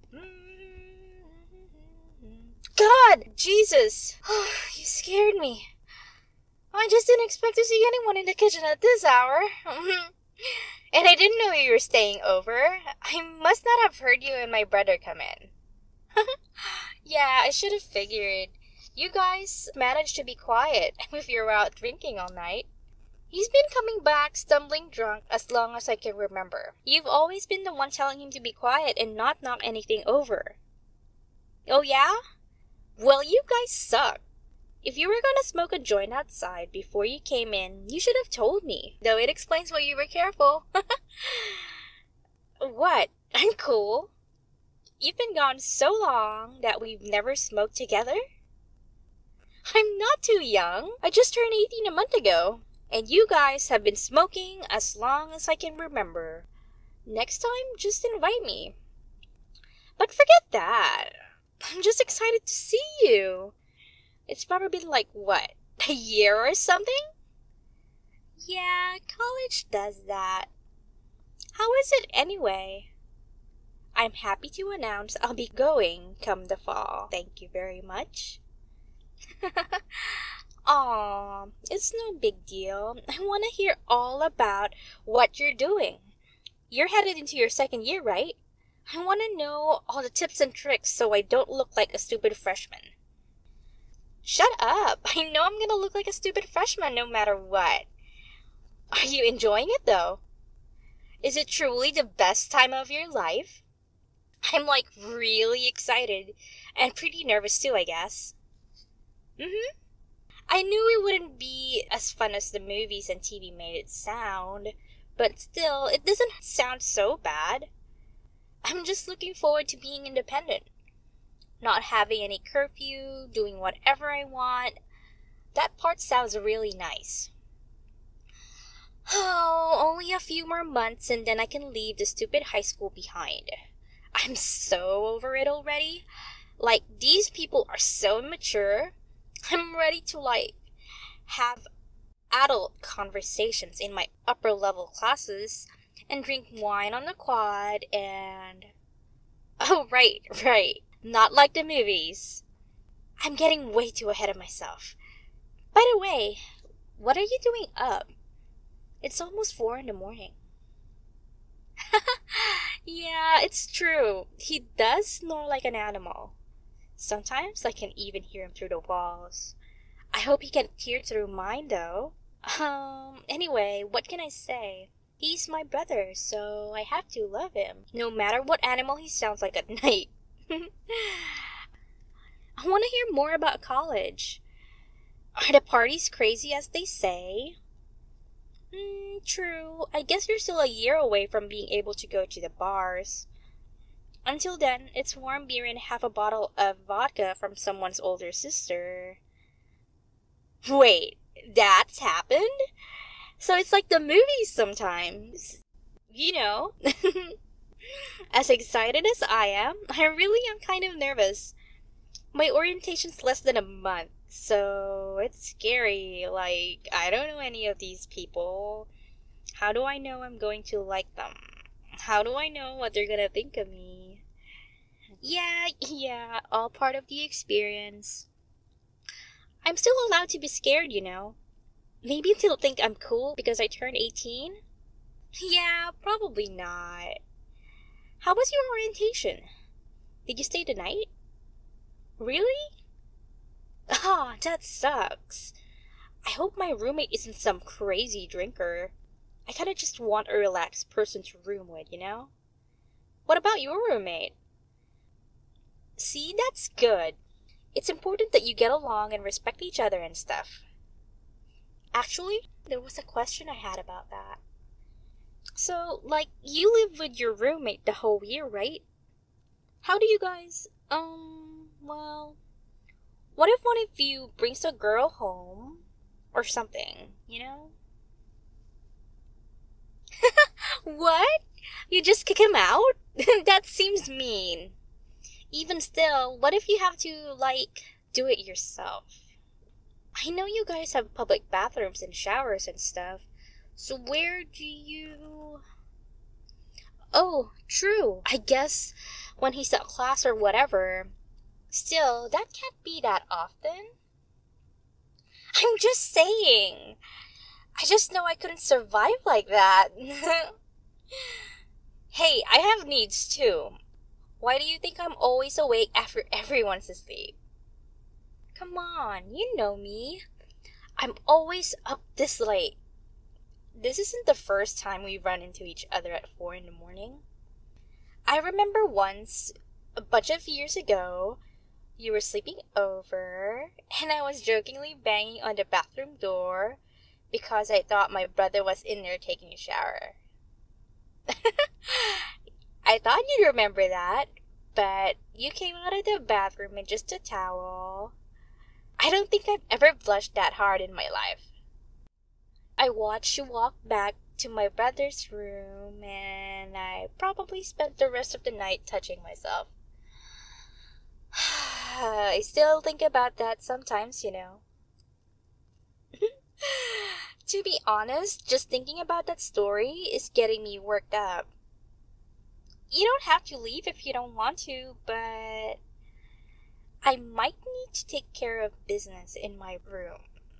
God! Jesus! You scared me. I just didn't expect to see anyone in the kitchen at this hour. And I didn't know you were staying over. I must not have heard you and my brother come in. Yeah, I should have figured. You guys managed to be quiet if you're out drinking all night. He's been coming back stumbling drunk as long as I can remember. You've always been the one telling him to be quiet and not knock anything over. Oh yeah? Well, you guys suck. If you were gonna smoke a joint outside before you came in, you should have told me. Though it explains why you were careful. What? I'm cool. You've been gone so long that we've never smoked together? I'm not too young. I just turned 18 a month ago. And you guys have been smoking as long as I can remember. Next time, just invite me. But forget that. I'm just excited to see you. It's probably been like, what, a year or something? Yeah, college does that. How is it anyway? I'm happy to announce I'll be going come the fall. Thank you very much. Aw, it's no big deal. I want to hear all about what you're doing. You're headed into your second year, right? I want to know all the tips and tricks so I don't look like a stupid freshman. Shut up! I know I'm gonna look like a stupid freshman no matter what. Are you enjoying it though? Is it truly the best time of your life? I'm like really excited and pretty nervous too, I guess. I knew it wouldn't be as fun as the movies and TV made it sound, but still, it doesn't sound so bad. I'm just looking forward to being independent. Not having any curfew, doing whatever I want. That part sounds really nice. Oh, only a few more months and then I can leave the stupid high school behind. I'm so over it already. Like, these people are so immature. I'm ready to, have adult conversations in my upper level classes and drink wine on the quad and... Oh, right. Not like the movies. I'm getting way too ahead of myself. By the way, what are you doing up? It's almost 4 in the morning. Yeah, it's true. He does snore like an animal. Sometimes I can even hear him through the walls. I hope he can't hear through mine, though. Anyway, what can I say? He's my brother, so I have to love him, no matter what animal he sounds like at night. I want to hear more about college. Are the parties crazy as they say? True. I guess you're still a year away from being able to go to the bars. Until then, it's warm beer and half a bottle of vodka from someone's older sister. Wait, that's happened? So it's like the movies sometimes. You know. As excited as I really am kind of nervous. My orientation's less than a month, so it's scary. Like, I don't know any of these people. How do I know I'm going to like them? How do I know what they're gonna think of me? Yeah, all part of the experience. I'm still allowed to be scared, you know. Maybe they'll think I'm cool because I turned 18? Yeah, probably not. How was your orientation? Did you stay the night? Really? Ah, that sucks. I hope my roommate isn't some crazy drinker. I kinda just want a relaxed person to room with, you know? What about your roommate? See, that's good. It's important that you get along and respect each other and stuff. Actually, there was a question I had about that. So, you live with your roommate the whole year, right? How do you guys, well, what if one of you brings a girl home or something, you know? What? You just kick him out? That seems mean. Even still, what if you have to, do it yourself? I know you guys have public bathrooms and showers and stuff, so where do you... Oh, true. I guess when he's at class or whatever. Still, that can't be that often. I'm just saying. I just know I couldn't survive like that. Hey, I have needs too. Why do you think I'm always awake after everyone's asleep? Come on, you know me. I'm always up this late. This isn't the first time we run into each other at 4 in the morning. I remember once, a bunch of years ago, you were sleeping over, and I was jokingly banging on the bathroom door because I thought my brother was in there taking a shower. I thought you'd remember that, but you came out of the bathroom in just a towel. I don't think I've ever blushed that hard in my life. I watched you walk back to my brother's room, and I probably spent the rest of the night touching myself. I still think about that sometimes, you know. To be honest, just thinking about that story is getting me worked up. You don't have to leave if you don't want to, but I might need to take care of business in my room.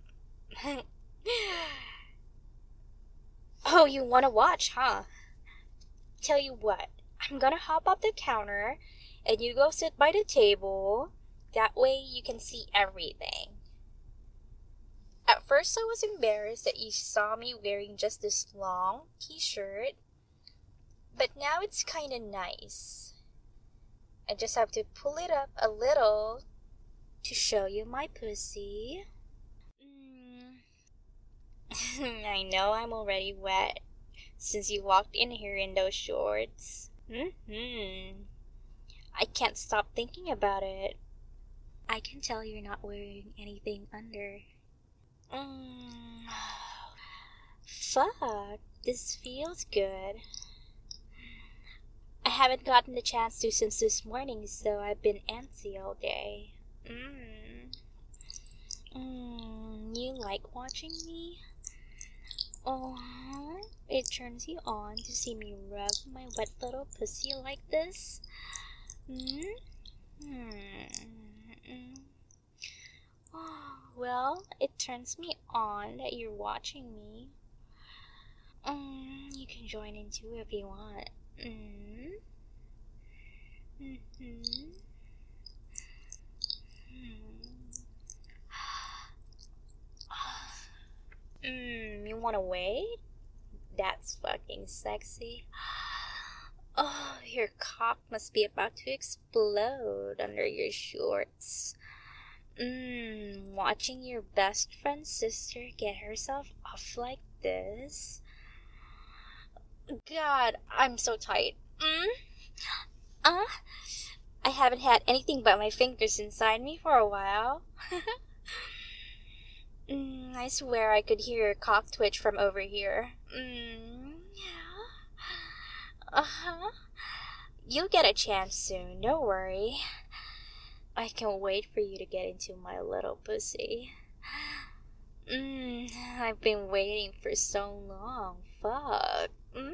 Oh, you want to watch, huh? Tell you what, I'm gonna hop up the counter and you go sit by the table. That way you can see everything. At first I was embarrassed that you saw me wearing just this long t-shirt, but now it's kinda nice. I just have to pull it up a little to show you my pussy. I know I'm already wet since you walked in here in those shorts. I can't stop thinking about it. I can tell you're not wearing anything under. Fuck, this feels good. I haven't gotten the chance to since this morning, so I've been antsy all day. You like watching me? Oh, it turns you on to see me rub my wet little pussy like this? Oh, well, it turns me on that you're watching me. You can join in too if you want. You wanna wait? That's fucking sexy. Oh, your cock must be about to explode under your shorts. Watching your best friend's sister get herself off like this. God, I'm so tight. I haven't had anything but my fingers inside me for a while. I swear I could hear your cock twitch from over here. Yeah. Uh-huh. You'll get a chance soon, don't worry. I can't wait for you to get into my little pussy. I've been waiting for so long. Fuck.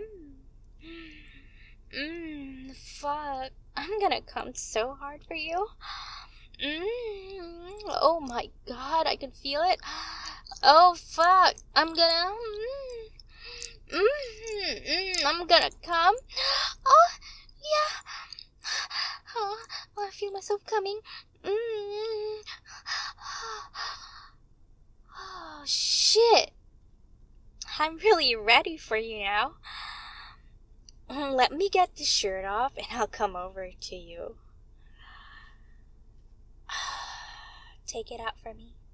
Fuck. I'm gonna come so hard for you. Oh my god, I can feel it. Oh fuck. I'm gonna come. Oh yeah. Oh, I feel myself coming. Oh shit. I'm really ready for you now. Let me get this shirt off and I'll come over to you. Take it out for me.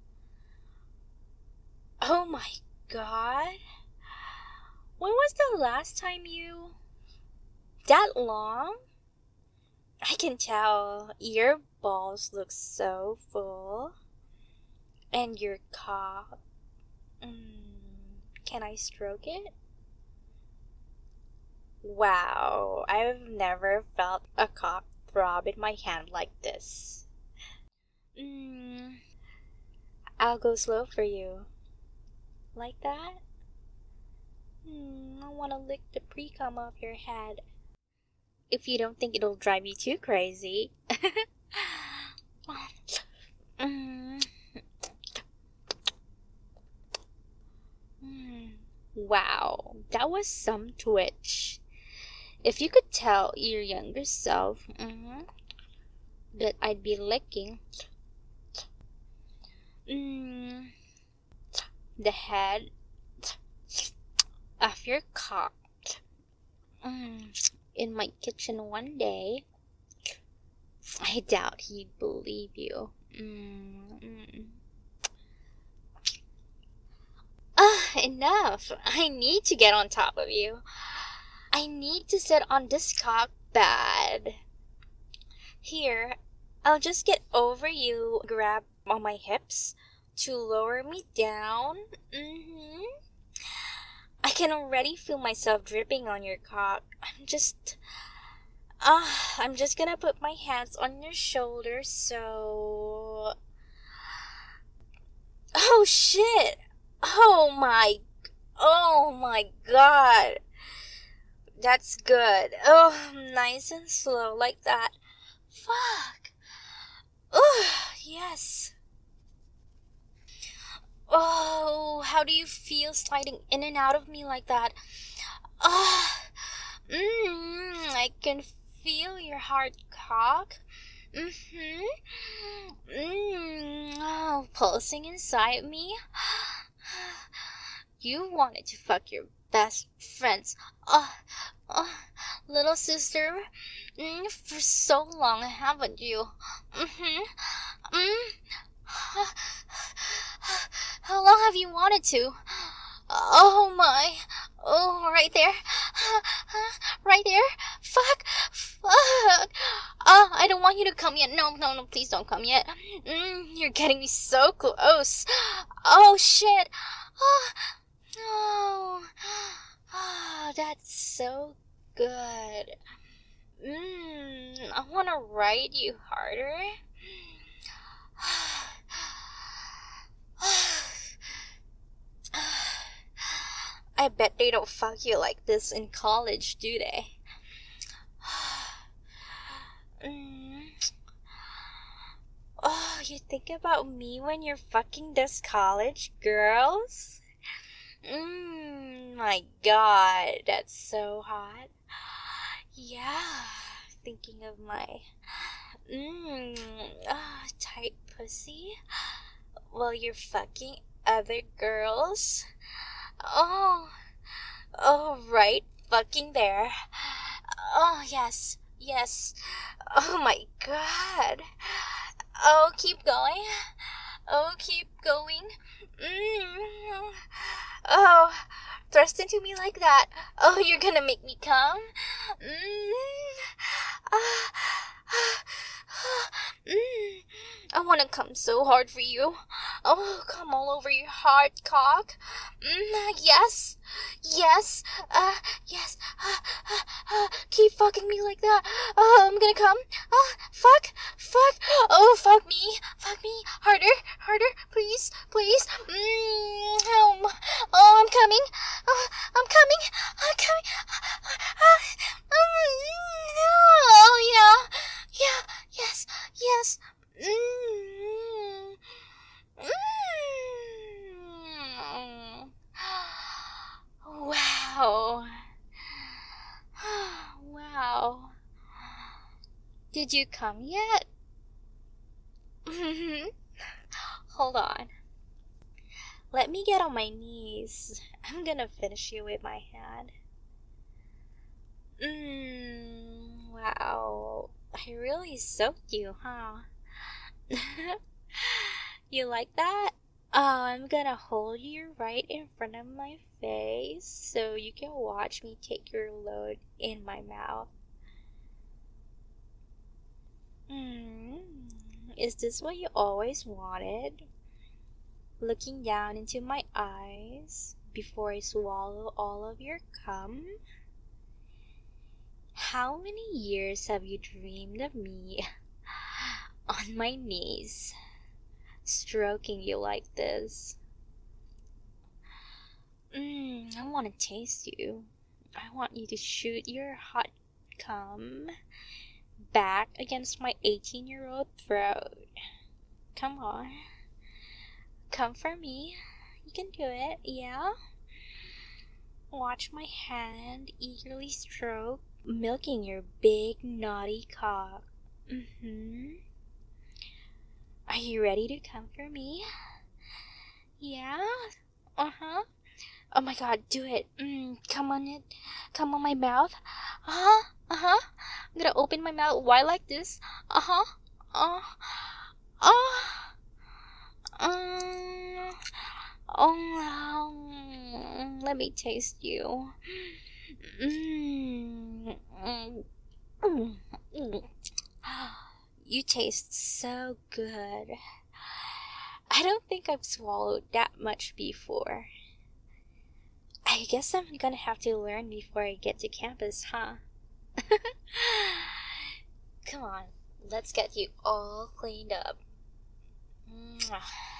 Oh my god. When was the last time you... That long? I can tell your balls look so full. And your cock. Can I stroke it? Wow, I've never felt a cock throb in my hand like this. I'll go slow for you. Like that? I want to lick the pre-cum off your head. if you don't think it'll drive you too crazy. Mm, mm. Wow, that was some twitch. If you could tell your younger self that I'd be licking mm, the head of your cock in my kitchen one day, I doubt he'd believe you. Enough. I need to get on top of you. I need to sit on this cock bad. Here, I'll just get over you, grab on my hips to lower me down. I can already feel myself dripping on your cock. I'm just gonna put my hands on your shoulders so... Oh shit! Oh my god! That's good. Oh, nice and slow like that. Fuck! Oh, yes. Oh, how do you feel sliding in and out of me like that? Ah, I can feel your hard cock. Oh, pulsing inside me. You wanted to fuck your best friends, little sister, for so long, haven't you? How long have you wanted to? Oh my. Oh, right there. Right there. Fuck. I don't want you to come yet. No, please don't come yet. You're getting me so close. Oh, shit. Oh, that's so good. I want to ride you harder. I bet they don't fuck you like this in college, do they? Oh, you think about me when you're fucking this college girls? My god, that's so hot. Yeah, thinking of my tight pussy while you're fucking other girls. Oh, right, fucking there. Oh, yes. Oh my god. Oh, keep going. Oh, keep going. Oh, thrust into me like that. Oh, you're gonna make me come. I wanna come so hard for you. Oh, come all over your hard cock. Yes. Yes. Keep fucking me like that. Oh, I'm gonna come. Fuck. Oh, fuck me. Harder. Please. Oh, I'm coming. I'm coming. Oh, yeah. Yes. Wow. Wow. Did you come yet? Hold on. Let me get on my knees. I'm gonna finish you with my hand. Wow. I really soaked you, huh? You like that? Oh, I'm gonna hold you right in front of my face so you can watch me take your load in my mouth. Is this what you always wanted? Looking down into my eyes before I swallow all of your cum? How many years have you dreamed of me on my knees, stroking you like this? I want to taste you. I want you to shoot your hot come back against my 18-year-old throat. Come on. Come for me. You can do it, yeah? Watch my hand eagerly stroke, milking your big naughty cock. Are you ready to come for me? Yeah? Uh-huh. Oh my god, do it. Come on it. Come on my mouth. Uh-huh. Uh-huh. I'm gonna open my mouth wide like this. Uh-huh. Uh. Um, let me taste you. You taste so good. I don't think I've swallowed that much before. I guess I'm gonna have to learn before I get to campus, huh? Come on, let's get you all cleaned up. Mwah.